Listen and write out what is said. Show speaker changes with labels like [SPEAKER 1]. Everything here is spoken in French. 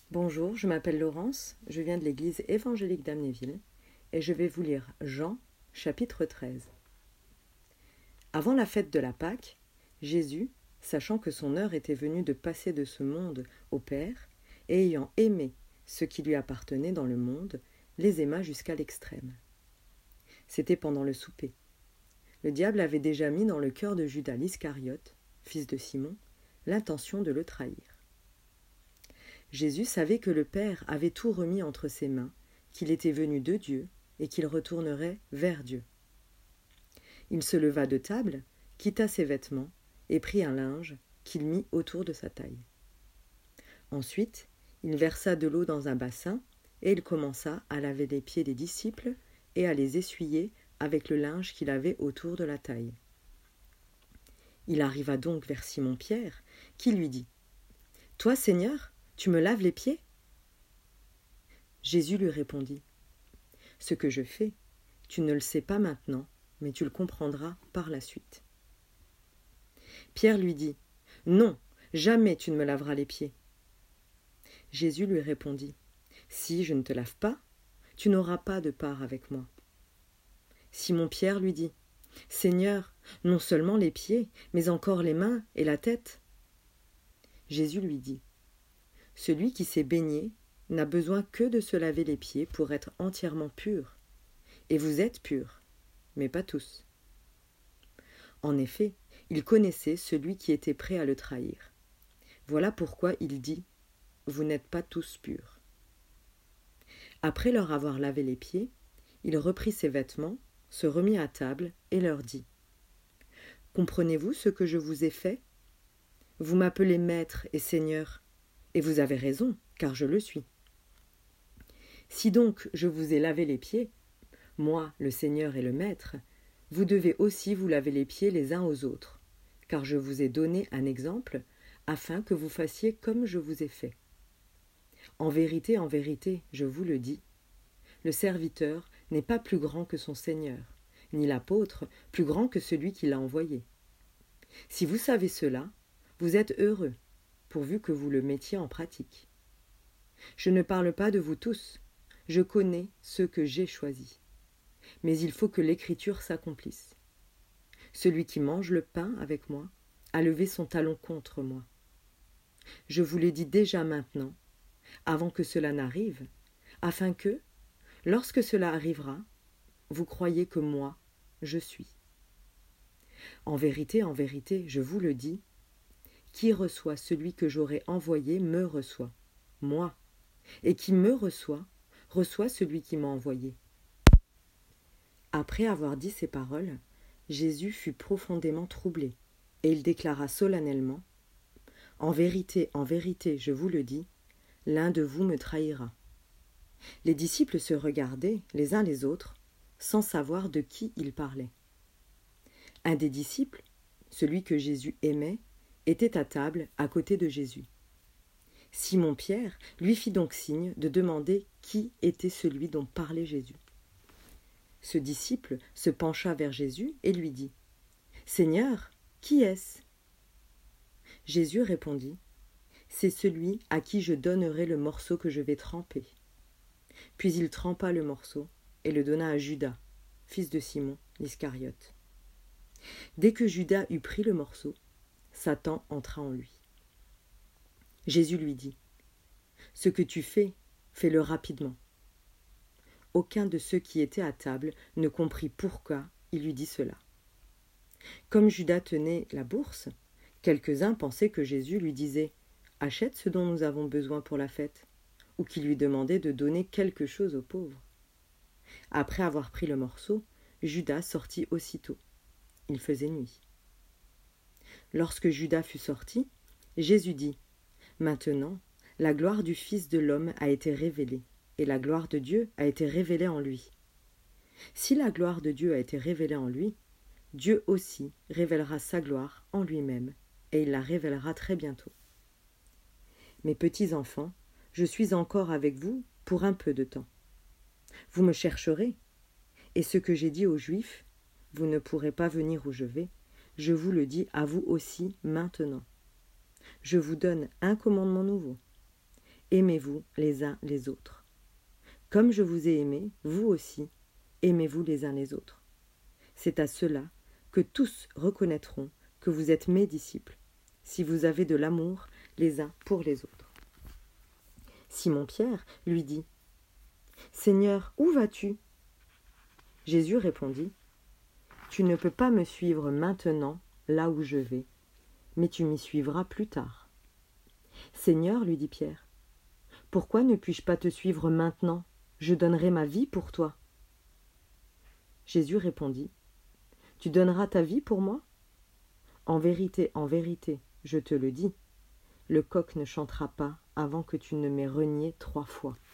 [SPEAKER 1] Bonjour, je m'appelle Laurence, je viens de l'église évangélique d'Amnéville et je vais vous lire Jean, chapitre 13. Avant la fête de la Pâque, Jésus, sachant que son heure était venue de passer de ce monde au Père, et ayant aimé ce qui lui appartenait dans le monde, les aima jusqu'à l'extrême. C'était pendant le souper. Le diable avait déjà mis dans le cœur de Judas l'Iscariote, fils de Simon, l'intention de le trahir. Jésus savait que le Père avait tout remis entre ses mains, qu'il était venu de Dieu et qu'il retournerait vers Dieu. Il se leva de table, quitta ses vêtements et prit un linge qu'il mit autour de sa taille. Ensuite, il versa de l'eau dans un bassin et il commença à laver les pieds des disciples et à les essuyer avec le linge qu'il avait autour de la taille. Il arriva donc vers Simon-Pierre, qui lui dit « Toi, Seigneur, tu me laves les pieds ?» Jésus lui répondit « Ce que je fais, tu ne le sais pas maintenant, mais tu le comprendras par la suite. » Pierre lui dit « Non, jamais tu ne me laveras les pieds. » Jésus lui répondit « Si je ne te lave pas, tu n'auras pas de part avec moi. » Simon-Pierre lui dit « Seigneur, non seulement les pieds, mais encore les mains et la tête. » Jésus lui dit « Celui qui s'est baigné n'a besoin que de se laver les pieds pour être entièrement pur. Et vous êtes purs, mais pas tous. » En effet, il connaissait celui qui était prêt à le trahir. Voilà pourquoi il dit « Vous n'êtes pas tous purs. » Après leur avoir lavé les pieds, il reprit ses vêtements, se remit à table et leur dit « Comprenez-vous ce que je vous ai fait ? Vous m'appelez maître et seigneur, et vous avez raison, car je le suis. Si donc je vous ai lavé les pieds, moi, le Seigneur et le Maître, vous devez aussi vous laver les pieds les uns aux autres, car je vous ai donné un exemple, afin que vous fassiez comme je vous ai fait. En vérité, je vous le dis, le serviteur n'est pas plus grand que son Seigneur, ni l'apôtre plus grand que celui qui l'a envoyé. Si vous savez cela, vous êtes heureux, pourvu que vous le mettiez en pratique. Je ne parle pas de vous tous, je connais ceux que j'ai choisis. Mais il faut que l'écriture s'accomplisse. Celui qui mange le pain avec moi a levé son talon contre moi. Je vous l'ai dit déjà maintenant, avant que cela n'arrive, afin que, lorsque cela arrivera, vous croyiez que moi, je suis. En vérité, je vous le dis, qui reçoit celui que j'aurai envoyé me reçoit, moi, et qui me reçoit celui qui m'a envoyé. » Après avoir dit ces paroles, Jésus fut profondément troublé, et il déclara solennellement « En vérité, je vous le dis, l'un de vous me trahira. » Les disciples se regardaient les uns les autres, sans savoir de qui ils parlaient. Un des disciples, celui que Jésus aimait, était à table à côté de Jésus. Simon-Pierre lui fit donc signe de demander qui était celui dont parlait Jésus. Ce disciple se pencha vers Jésus et lui dit « Seigneur, qui est-ce » Jésus répondit « C'est celui à qui je donnerai le morceau que je vais tremper. » Puis il trempa le morceau et le donna à Judas, fils de Simon l'Iscariote. Dès que Judas eut pris le morceau, Satan entra en lui. Jésus lui dit « Ce que tu fais, fais-le rapidement. » Aucun de ceux qui étaient à table ne comprit pourquoi il lui dit cela. Comme Judas tenait la bourse, quelques-uns pensaient que Jésus lui disait « Achète ce dont nous avons besoin pour la fête » ou qu'il lui demandait de donner quelque chose aux pauvres. Après avoir pris le morceau, Judas sortit aussitôt. Il faisait nuit. Lorsque Judas fut sorti, Jésus dit « Maintenant, la gloire du Fils de l'homme a été révélée, et la gloire de Dieu a été révélée en lui. Si la gloire de Dieu a été révélée en lui, Dieu aussi révélera sa gloire en lui-même, et il la révélera très bientôt. Mes petits enfants, je suis encore avec vous pour un peu de temps. Vous me chercherez, et ce que j'ai dit aux Juifs, vous ne pourrez pas venir où je vais, je vous le dis à vous aussi maintenant. Je vous donne un commandement nouveau. aimez-vous les uns les autres. Comme je vous ai aimé, vous aussi, aimez-vous les uns les autres. C'est à cela que tous reconnaîtront que vous êtes mes disciples, si vous avez de l'amour les uns pour les autres. Simon-Pierre lui dit « Seigneur, où vas-tu » Jésus répondit « Tu ne peux pas me suivre maintenant là où je vais, mais tu m'y suivras plus tard. »« Seigneur, lui dit Pierre, pourquoi ne puis-je pas te suivre maintenant? Je donnerai ma vie pour toi. » Jésus répondit « Tu donneras ta vie pour moi? En vérité, je te le dis, le coq ne chantera pas avant que tu ne m'aies renié 3 fois. »